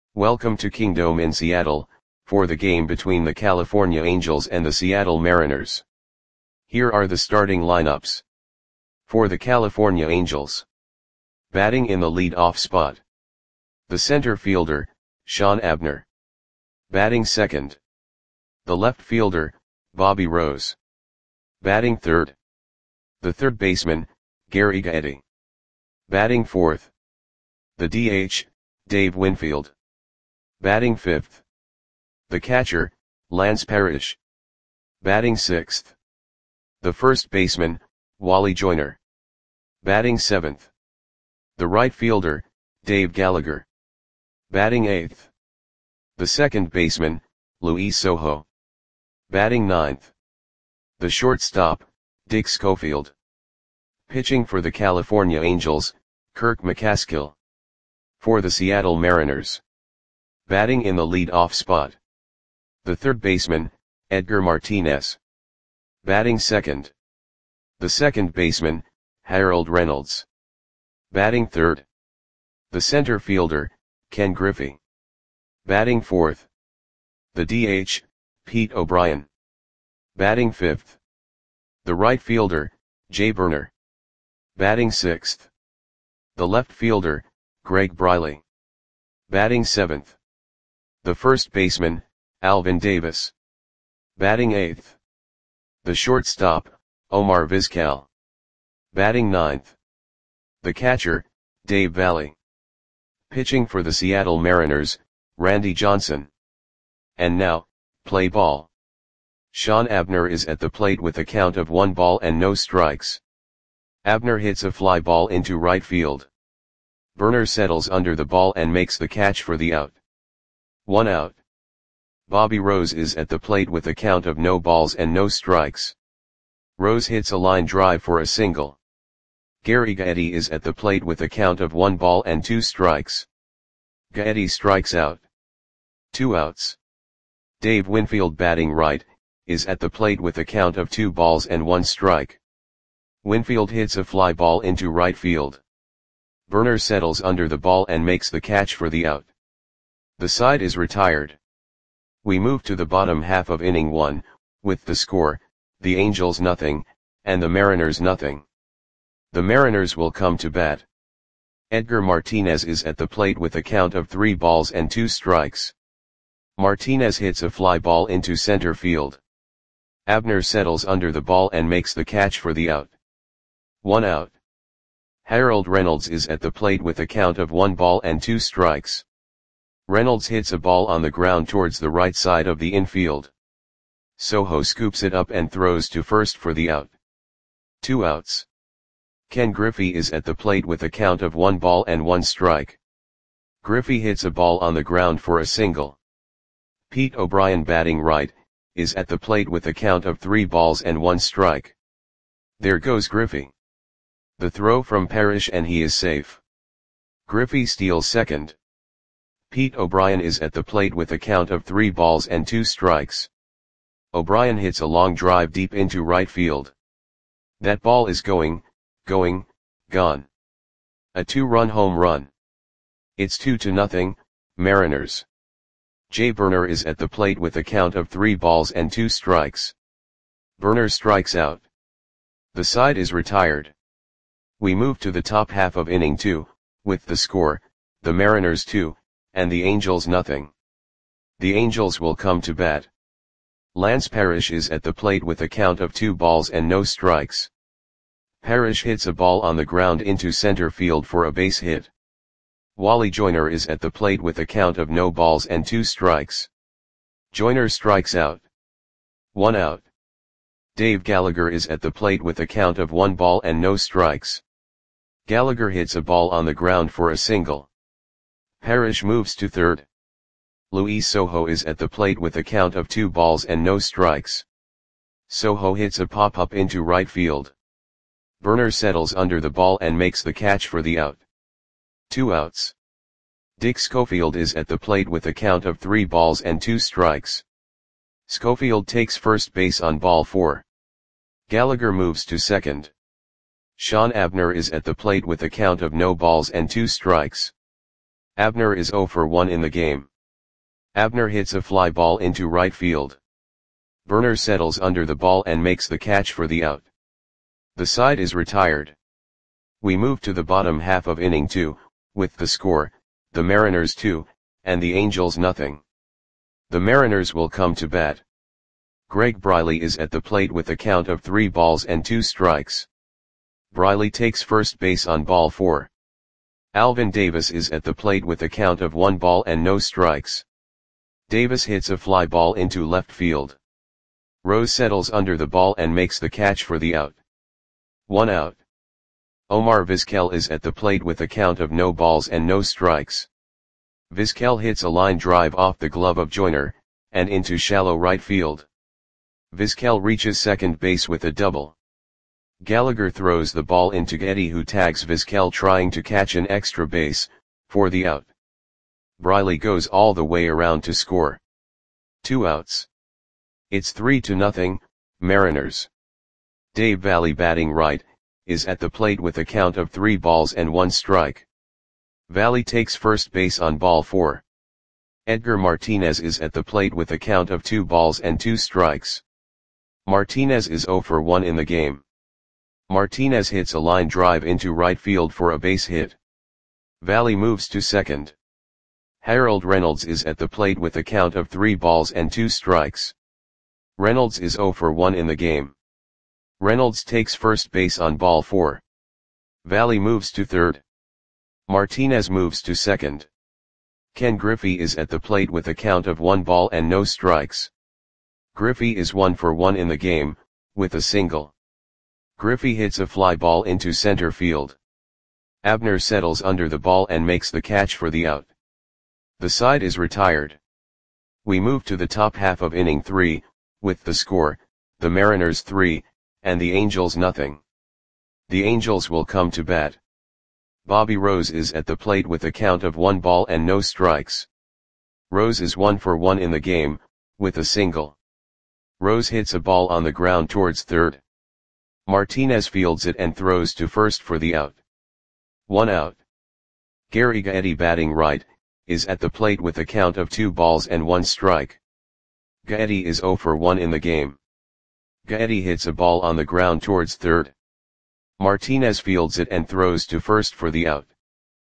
Welcome to Kingdome in Seattle, for the game between the California Angels and the Seattle Mariners. Here are the starting lineups. For the California Angels. Batting in the lead-off spot. The center fielder, Sean Abner. Batting second. The left fielder, Bobby Rose. Batting third. The third baseman, Gary Gaetti. Batting fourth. The DH, Dave Winfield. Batting fifth. The catcher, Lance Parrish. Batting sixth. The first baseman, Wally Joyner. Batting seventh. The right fielder, Dave Gallagher. Batting eighth. The second baseman, Luis Sojo. Batting ninth. The shortstop, Dick Schofield. Pitching for the California Angels, Kirk McCaskill. For the Seattle Mariners. Batting in the lead-off spot. The third baseman, Edgar Martinez. Batting second. The second baseman, Harold Reynolds. Batting third. The center fielder, Ken Griffey. Batting fourth. The DH, Pete O'Brien. Batting fifth. The right fielder, Jay Burner. Batting sixth. The left fielder, Greg Briley. Batting seventh. The first baseman, Alvin Davis. Batting eighth. The shortstop, Omar Vizquel. Batting ninth. The catcher, Dave Valle. Pitching for the Seattle Mariners, Randy Johnson. And now, play ball. Sean Abner is at the plate with a count of 1 ball and no strikes. Abner hits a fly ball into right field. Burner settles under the ball and makes the catch for the out. 1 out. Bobby Rose is at the plate with a count of no balls and no strikes. Rose hits a line drive for a single. Gary Gaetti is at the plate with a count of 1 ball and 2 strikes. Gaetti strikes out. 2 outs. Dave Winfield, batting right, is at the plate with a count of 2 balls and 1 strike. Winfield hits a fly ball into right field. Burner settles under the ball and makes the catch for the out. The side is retired. We move to the bottom half of inning 1, with the score, the Angels nothing, and the Mariners nothing. The Mariners will come to bat. Edgar Martinez is at the plate with a count of 3 balls and 2 strikes. Martinez hits a fly ball into center field. Abner settles under the ball and makes the catch for the out. 1 out. Harold Reynolds is at the plate with a count of 1 ball and 2 strikes. Reynolds hits a ball on the ground towards the right side of the infield. Sojo scoops it up and throws to first for the out. 2 outs. Ken Griffey is at the plate with a count of 1 ball and 1 strike. Griffey hits a ball on the ground for a single. Pete O'Brien, batting right, is at the plate with a count of 3 balls and 1 strike. There goes Griffey. The throw from Parrish and he is safe. Griffey steals second. Pete O'Brien is at the plate with a count of 3 balls and 2 strikes. O'Brien hits a long drive deep into right field. That ball is gone. A 2-run home run. It's 2-0, Mariners. Jay Burner is at the plate with a count of 3 balls and 2 strikes. Burner strikes out. The side is retired. We move to the top half of inning 2, with the score, the Mariners 2, and the Angels nothing. The Angels will come to bat. Lance Parrish is at the plate with a count of 2 balls and no strikes. Parrish hits a ball on the ground into center field for a base hit. Wally Joyner is at the plate with a count of no balls and 2 strikes. Joyner strikes out. 1 out. Dave Gallagher is at the plate with a count of 1 ball and no strikes. Gallagher hits a ball on the ground for a single. Parrish moves to third. Luis Sojo is at the plate with a count of 2 balls and no strikes. Sojo hits a pop-up into right field. Burner settles under the ball and makes the catch for the out. 2 outs. Dick Schofield is at the plate with a count of 3 balls and 2 strikes. Schofield takes first base on ball 4. Gallagher moves to second. Sean Abner is at the plate with a count of no balls and 2 strikes. Abner is 0 for 1 in the game. Abner hits a fly ball into right field. Burner settles under the ball and makes the catch for the out. The side is retired. We move to the bottom half of inning 2, with the score, the Mariners 2, and the Angels nothing. The Mariners will come to bat. Greg Briley is at the plate with a count of 3 balls and 2 strikes. Briley takes first base on ball 4. Alvin Davis is at the plate with a count of 1 ball and no strikes. Davis hits a fly ball into left field. Rose settles under the ball and makes the catch for the out. 1 out. Omar Vizquel is at the plate with a count of no balls and no strikes. Vizquel hits a line drive off the glove of Joyner, and into shallow right field. Vizquel reaches second base with a double. Gallagher throws the ball into Getty, who tags Vizquel trying to catch an extra base, for the out. Briley goes all the way around to score. 2 outs. It's 3-0, Mariners. Dave Valle, batting right, is at the plate with a count of 3 balls and 1 strike. Valle takes first base on ball 4. Edgar Martinez is at the plate with a count of 2 balls and 2 strikes. Martinez is 0 for 1 in the game. Martinez hits a line drive into right field for a base hit. Valle moves to second. Harold Reynolds is at the plate with a count of 3 balls and 2 strikes. Reynolds is 0 for 1 in the game. Reynolds takes first base on ball 4. Valle moves to third. Martinez moves to second. Ken Griffey is at the plate with a count of 1 ball and no strikes. Griffey is 1 for 1 in the game, with a single. Griffey hits a fly ball into center field. Abner settles under the ball and makes the catch for the out. The side is retired. We move to the top half of inning 3, with the score, the Mariners 3, and the Angels nothing. The Angels will come to bat. Bobby Rose is at the plate with a count of 1 ball and no strikes. Rose is 1 for 1 in the game, with a single. Rose hits a ball on the ground towards third. Martinez fields it and throws to first for the out. 1 out. Gary Gaetti, batting right, is at the plate with a count of 2 balls and 1 strike. Gaetti is 0 for 1 in the game. Gaetti hits a ball on the ground towards third. Martinez fields it and throws to first for the out.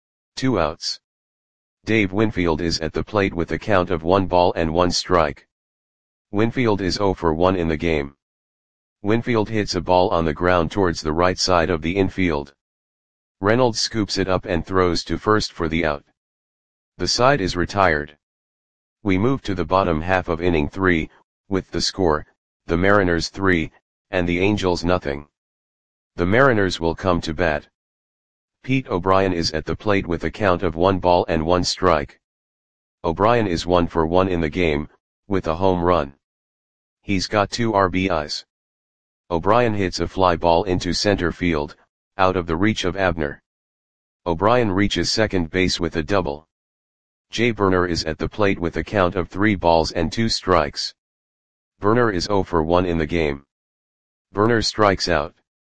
2 outs. Dave Winfield is at the plate with a count of 1 ball and 1 strike. Winfield is 0 for 1 in the game. Winfield hits a ball on the ground towards the right side of the infield. Reynolds scoops it up and throws to first for the out. The side is retired. We move to the bottom half of inning 3, with the score, the Mariners 3, and the Angels nothing. The Mariners will come to bat. Pete O'Brien is at the plate with a count of 1 ball and 1 strike. O'Brien is 1 for 1 in the game, with a home run. He's got 2 RBIs. O'Brien hits a fly ball into center field, out of the reach of Abner. O'Brien reaches second base with a double. Jay Burner is at the plate with a count of 3 balls and 2 strikes. Burner is 0 for 1 in the game. Burner strikes out.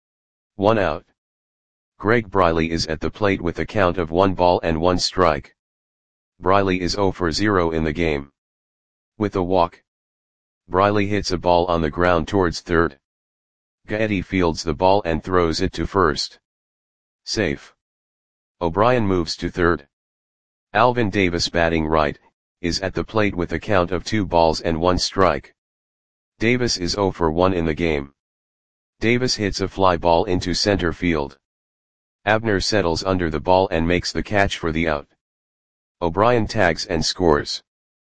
1 out. Greg Briley is at the plate with a count of 1 ball and 1 strike. Briley is 0 for 0 in the game. With a walk. Briley hits a ball on the ground towards third. Gaetti fields the ball and throws it to first. Safe. O'Brien moves to third. Alvin Davis, batting right, is at the plate with a count of 2 balls and 1 strike. Davis is 0 for 1 in the game. Davis hits a fly ball into center field. Abner settles under the ball and makes the catch for the out. O'Brien tags and scores.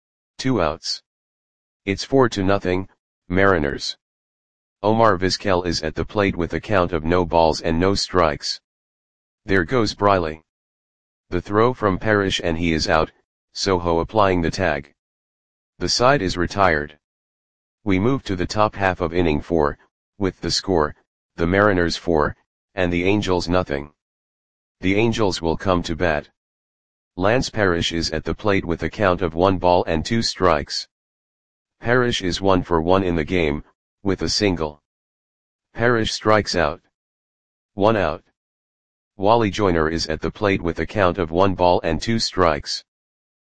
2 outs. It's 4-0, Mariners. Omar Vizquel is at the plate with a count of no balls and no strikes. There goes Briley. The throw from Parrish and he is out, Soho applying the tag. The side is retired. We move to the top half of inning 4, with the score, the Mariners 4, and the Angels nothing. The Angels will come to bat. Lance Parrish is at the plate with a count of 1 ball and 2 strikes. Parrish is 1 for 1 in the game, with a single. Parrish strikes out. 1 out. Wally Joyner is at the plate with a count of 1 ball and 2 strikes.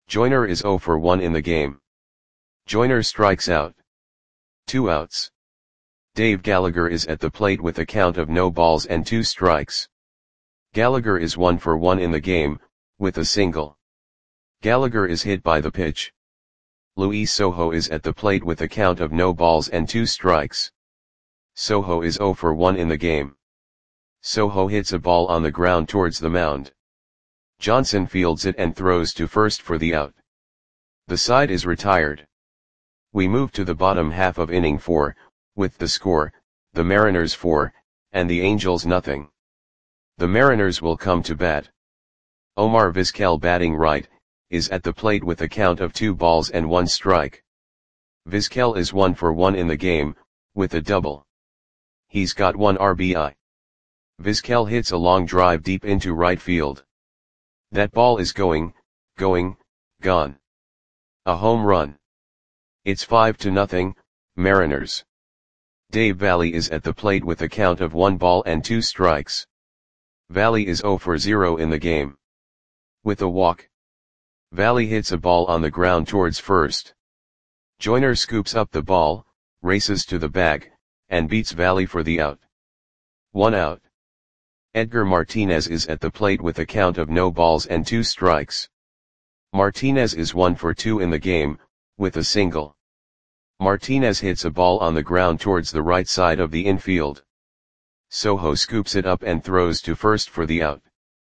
Joyner is 0 for 1 in the game. Joyner strikes out. 2 outs. Dave Gallagher is at the plate with a count of no balls and 2 strikes. Gallagher is 1 for 1 in the game, with a single. Gallagher is hit by the pitch. Luis Sojo is at the plate with a count of no balls and 2 strikes. Sojo is 0 for 1 in the game. Sojo hits a ball on the ground towards the mound. Johnson fields it and throws to first for the out. The side is retired. We move to the bottom half of inning 4, with the score, the Mariners 4, and the Angels nothing. The Mariners will come to bat. Omar Vizquel, batting right, is at the plate with a count of 2 balls and 1 strike. Vizquel is 1 for 1 in the game, with a double. He's got 1 RBI. Vizquel hits a long drive deep into right field. That ball is gone. A home run. It's 5-0, Mariners. Dave Valle is at the plate with a count of 1 ball and 2 strikes. Valle is 0 for 0 in the game. With a walk. Valle hits a ball on the ground towards first. Joyner scoops up the ball, races to the bag, and beats Valle for the out. 1 out. Edgar Martinez is at the plate with a count of no balls and 2 strikes. Martinez is 1 for 2 in the game, with a single. Martinez hits a ball on the ground towards the right side of the infield. Sojo scoops it up and throws to first for the out.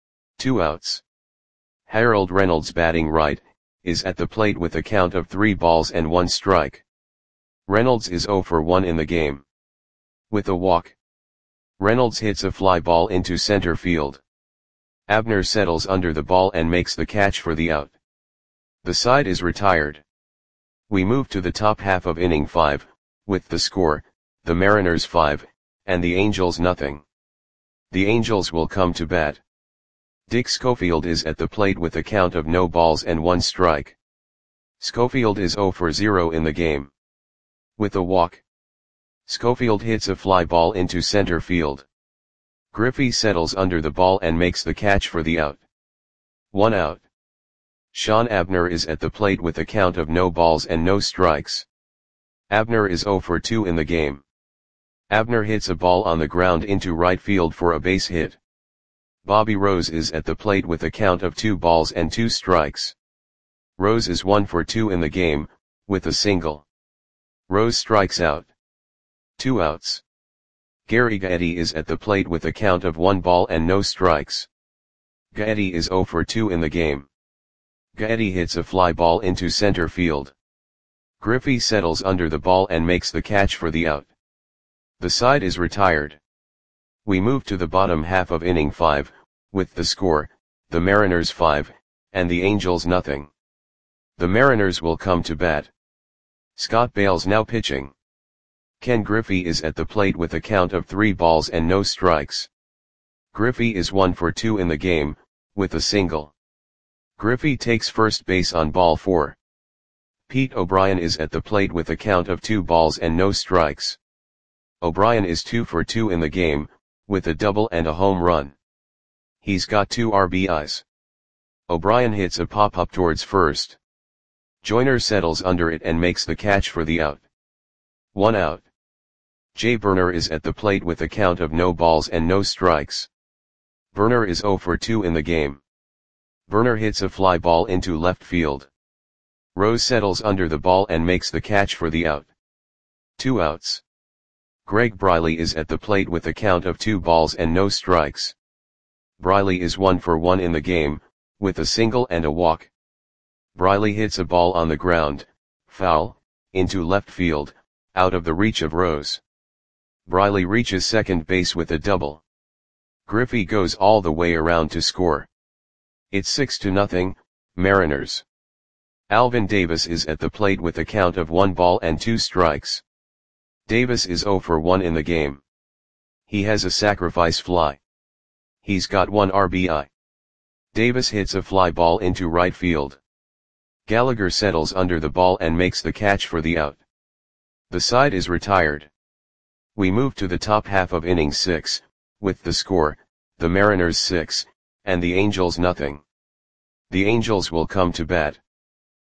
2 outs. Harold Reynolds, batting right, is at the plate with a count of 3 balls and 1 strike. Reynolds is 0 for 1 in the game. With a walk. Reynolds hits a fly ball into center field. Abner settles under the ball and makes the catch for the out. The side is retired. We move to the top half of inning 5, with the score, the Mariners 5, and the Angels nothing. The Angels will come to bat. Dick Schofield is at the plate with a count of no balls and 1 strike. Schofield is 0 for 0 in the game. With a walk. Schofield hits a fly ball into center field. Griffey settles under the ball and makes the catch for the out. 1 out. Sean Abner is at the plate with a count of no balls and no strikes. Abner is 0 for 2 in the game. Abner hits a ball on the ground into right field for a base hit. Bobby Rose is at the plate with a count of 2 balls and 2 strikes. Rose is 1 for 2 in the game, with a single. Rose strikes out. 2 outs. Gary Gaetti is at the plate with a count of 1 ball and no strikes. Gaetti is 0 for 2 in the game. Gaetti hits a fly ball into center field. Griffey settles under the ball and makes the catch for the out. The side is retired. We move to the bottom half of inning 5, with the score, the Mariners 5, and the Angels nothing. The Mariners will come to bat. Scott Bales now pitching. Ken Griffey is at the plate with a count of 3 balls and no strikes. Griffey is 1 for 2 in the game, with a single. Griffey takes first base on ball 4. Pete O'Brien is at the plate with a count of 2 balls and no strikes. O'Brien is 2 for 2 in the game, with a double and a home run. He's got 2 RBIs. O'Brien hits a pop-up towards first. Joyner settles under it and makes the catch for the out. 1 out. Jay Burner is at the plate with a count of no balls and no strikes. Burner is 0 for 2 in the game. Burner hits a fly ball into left field. Rose settles under the ball and makes the catch for the out. 2 outs. Greg Briley is at the plate with a count of 2 balls and no strikes. Briley is 1 for 1 in the game, with a single and a walk. Briley hits a ball on the ground, foul, into left field, out of the reach of Rose. Briley reaches second base with a double. Griffey goes all the way around to score. It's 6-0, Mariners. Alvin Davis is at the plate with a count of 1 ball and 2 strikes. Davis is 0 for 1 in the game. He has a sacrifice fly. He's got 1 RBI. Davis hits a fly ball into right field. Gallagher settles under the ball and makes the catch for the out. The side is retired. We move to the top half of inning 6, with the score, the Mariners 6, and the Angels nothing. The Angels will come to bat.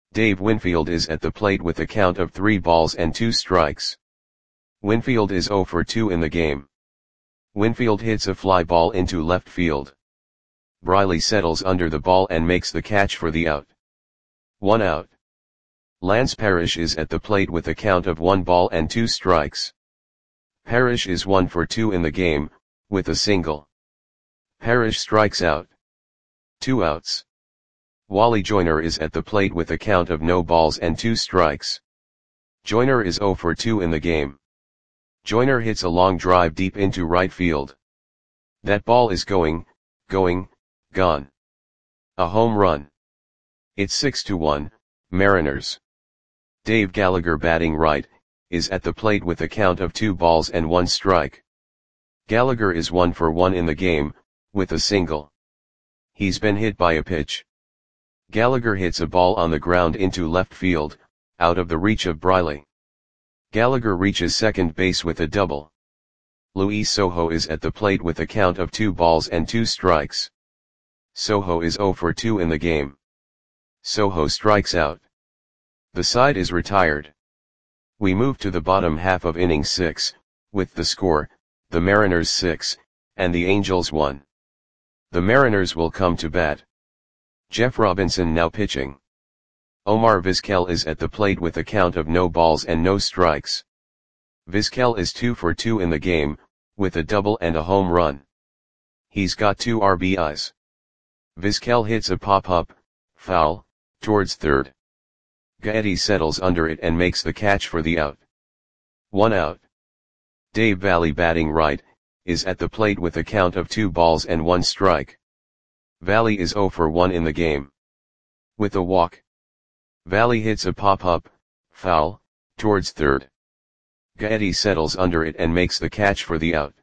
Dave Winfield is at the plate with a count of 3 balls and 2 strikes. Winfield is 0 for 2 in the game. Winfield hits a fly ball into left field. Briley settles under the ball and makes the catch for the out. 1 out. Lance Parrish is at the plate with a count of 1 ball and 2 strikes. Parrish is 1 for 2 in the game, with a single. Parrish strikes out. 2 outs. Wally Joyner is at the plate with a count of no balls and 2 strikes. Joyner is 0 for 2 in the game. Joyner hits a long drive deep into right field. That ball is gone. A home run. It's 6-1, Mariners. Dave Gallagher, batting right, is at the plate with a count of 2 balls and 1 strike. Gallagher is 1 for 1 in the game, with a single. He's been hit by a pitch. Gallagher hits a ball on the ground into left field, out of the reach of Briley. Gallagher reaches second base with a double. Luis Sojo is at the plate with a count of 2 balls and 2 strikes. Sojo is 0 for 2 in the game. Sojo strikes out. The side is retired. We move to the bottom half of inning 6, with the score, the Mariners 6, and the Angels 1. The Mariners will come to bat. Jeff Robinson now pitching. Omar Vizquel is at the plate with a count of no balls and no strikes. Vizquel is 2 for 2 in the game, with a double and a home run. He's got 2 RBIs. Vizquel hits a pop-up, foul, towards third. Gaetti settles under it and makes the catch for the out. 1 out. Dave Valle, batting right, is at the plate with a count of 2 balls and 1 strike. Valle is 0 for 1 in the game. With a walk. Valle hits a pop-up, foul, towards third. Gaetti settles under it and makes the catch for the out.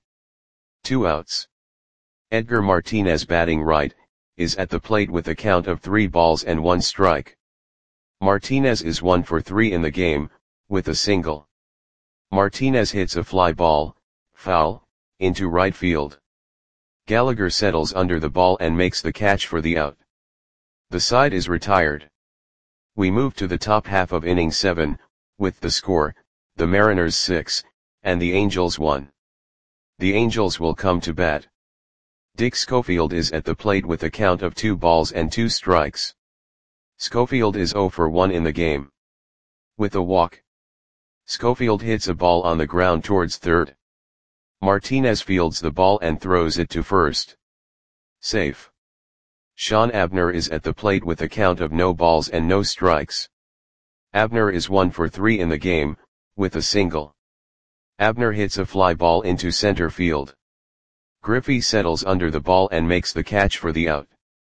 2 outs. Edgar Martinez, batting right, is at the plate with a count of 3 balls and 1 strike. Martinez is 1 for 3 in the game, with a single. Martinez hits a fly ball, foul, into right field. Gallagher settles under the ball and makes the catch for the out. The side is retired. We move to the top half of inning 7, with the score, the Mariners 6, and the Angels 1. The Angels will come to bat. Dick Schofield is at the plate with a count of 2 balls and 2 strikes. Schofield is 0 for 1 in the game. With a walk. Schofield hits a ball on the ground towards third. Martinez fields the ball and throws it to first. Safe. Sean Abner is at the plate with a count of no balls and no strikes. Abner is 1 for 3 in the game, with a single. Abner hits a fly ball into center field. Griffey settles under the ball and makes the catch for the out.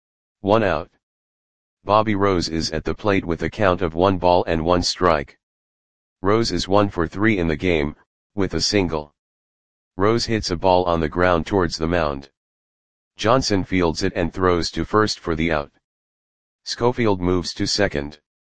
1 out. Bobby Rose is at the plate with a count of 1 ball and 1 strike. Rose is 1 for 3 in the game, with a single. Rose hits a ball on the ground towards the mound. Johnson fields it and throws to first for the out. Schofield moves to second.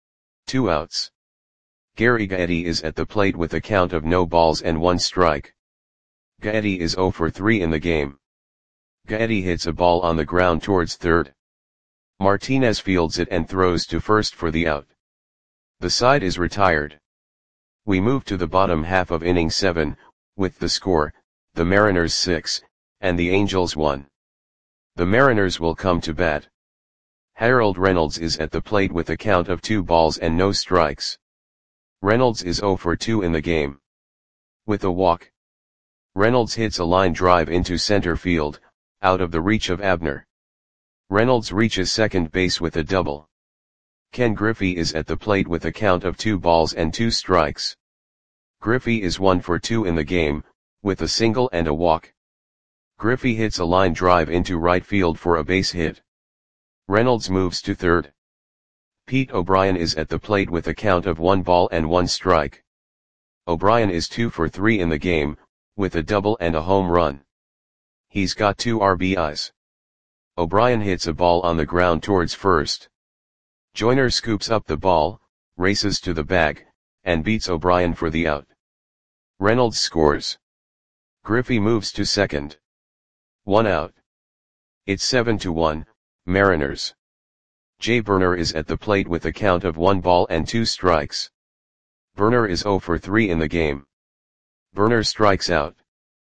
2 outs. Gary Gaetti is at the plate with a count of no balls and 1 strike. Gaetti is 0 for 3 in the game. Gaetti hits a ball on the ground towards third. Martinez fields it and throws to first for the out. The side is retired. We move to the bottom half of inning 7, with the score, the Mariners 6, and the Angels 1. The Mariners will come to bat. Harold Reynolds is at the plate with a count of 2 balls and no strikes. Reynolds is 0 for 2 in the game. With a walk. Reynolds hits a line drive into center field, out of the reach of Abner. Reynolds reaches second base with a double. Ken Griffey is at the plate with a count of 2 balls and 2 strikes. Griffey is 1 for 2 in the game, with a single and a walk. Griffey hits a line drive into right field for a base hit. Reynolds moves to third. Pete O'Brien is at the plate with a count of 1 ball and 1 strike. O'Brien is 2 for 3 in the game, with a double and a home run. He's got 2 RBIs. O'Brien hits a ball on the ground towards first. Joyner scoops up the ball, races to the bag, and beats O'Brien for the out. Reynolds scores. Griffey moves to second. 1 out. It's 7-1, Mariners. Jay Burner is at the plate with a count of 1 ball and 2 strikes. Burner is 0 for 3 in the game. Burner strikes out.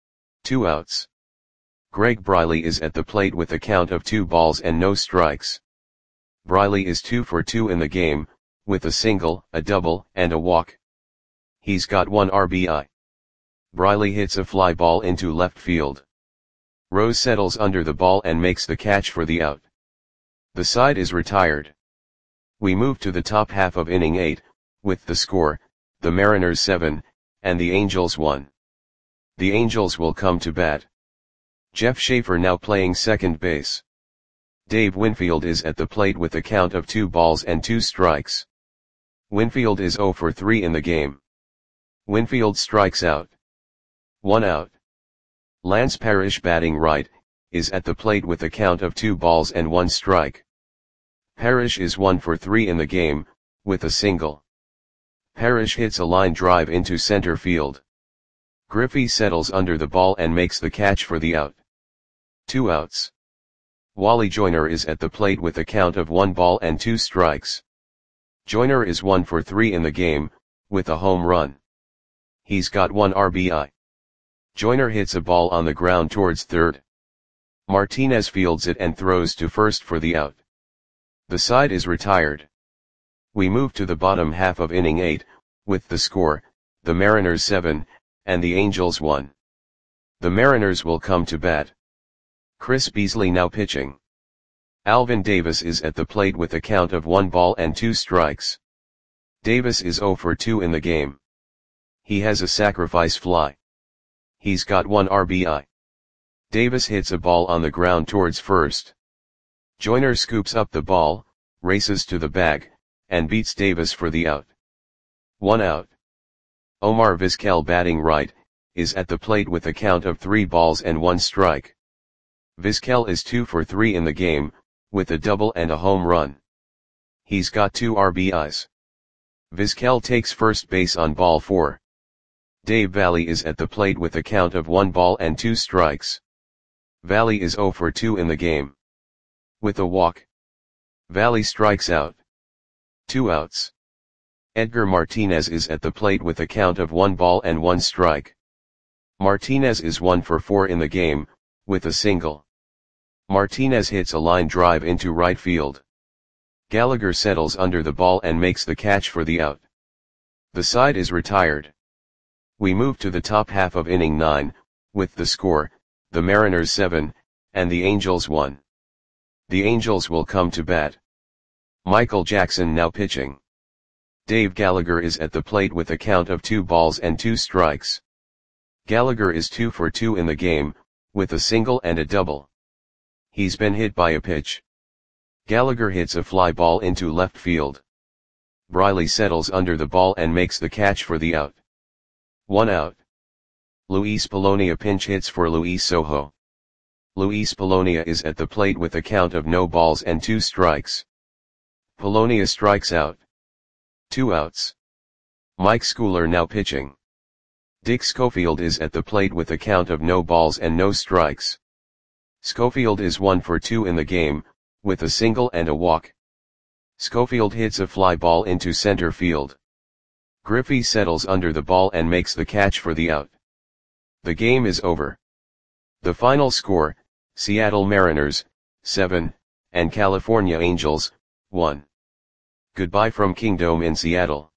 2 outs. Greg Briley is at the plate with a count of 2 balls and no strikes. Briley is 2 for 2 in the game, with a single, a double, and a walk. He's got 1 RBI. Briley hits a fly ball into left field. Rose settles under the ball and makes the catch for the out. The side is retired. We move to the top half of inning 8, with the score, the Mariners 7, and the Angels 1. The Angels will come to bat. Jeff Schaefer now playing second base. Dave Winfield is at the plate with a count of 2 balls and 2 strikes. Winfield is 0 for 3 in the game. Winfield strikes out. 1 out. Lance Parrish batting right, is at the plate with a count of 2 balls and 1 strike. Parrish is 1 for 3 in the game, with a single. Parrish hits a line drive into center field. Griffey settles under the ball and makes the catch for the out. 2 outs. Wally Joyner is at the plate with a count of 1 ball and 2 strikes. Joyner is 1 for 3 in the game, with a home run. He's got 1 RBI. Joyner hits a ball on the ground towards third. Martinez fields it and throws to first for the out. The side is retired. We move to the bottom half of inning 8, with the score, the Mariners 7, and the Angels 1. The Mariners will come to bat. Chris Beasley now pitching. Alvin Davis is at the plate with a count of 1 ball and 2 strikes. Davis is 0 for 2 in the game. He has a sacrifice fly. He's got 1 RBI. Davis hits a ball on the ground towards first. Joyner scoops up the ball, races to the bag, and beats Davis for the out. 1 out. Omar Vizquel batting right, is at the plate with a count of 3 balls and 1 strike. Vizquel is 2 for 3 in the game, with a double and a home run. He's got 2 RBIs. Vizquel takes first base on ball 4. Dave Valley is at the plate with a count of 1 ball and 2 strikes. Valley is 0 for 2 in the game. With a walk. Valley strikes out. 2 outs. Edgar Martinez is at the plate with a count of 1 ball and 1 strike. Martinez is 1 for 4 in the game, with a single. Martinez hits a line drive into right field. Gallagher settles under the ball and makes the catch for the out. The side is retired. We move to the top half of inning 9, with the score, the Mariners 7, and the Angels 1. The Angels will come to bat. Michael Jackson now pitching. Dave Gallagher is at the plate with a count of 2 balls and 2 strikes. Gallagher is 2 for 2 in the game, with a single and a double. He's been hit by a pitch. Gallagher hits a fly ball into left field. Briley settles under the ball and makes the catch for the out. 1 out. Luis Polonia pinch hits for Luis Sojo. Luis Polonia is at the plate with a count of no balls and 2 strikes. Polonia strikes out. 2 outs. Mike Schooler now pitching. Dick Schofield is at the plate with a count of no balls and no strikes. Schofield is 1 for 2 in the game, with a single and a walk. Schofield hits a fly ball into center field. Griffey settles under the ball and makes the catch for the out. The game is over. The final score, Seattle Mariners, 7, and California Angels, 1. Goodbye from Kingdome in Seattle.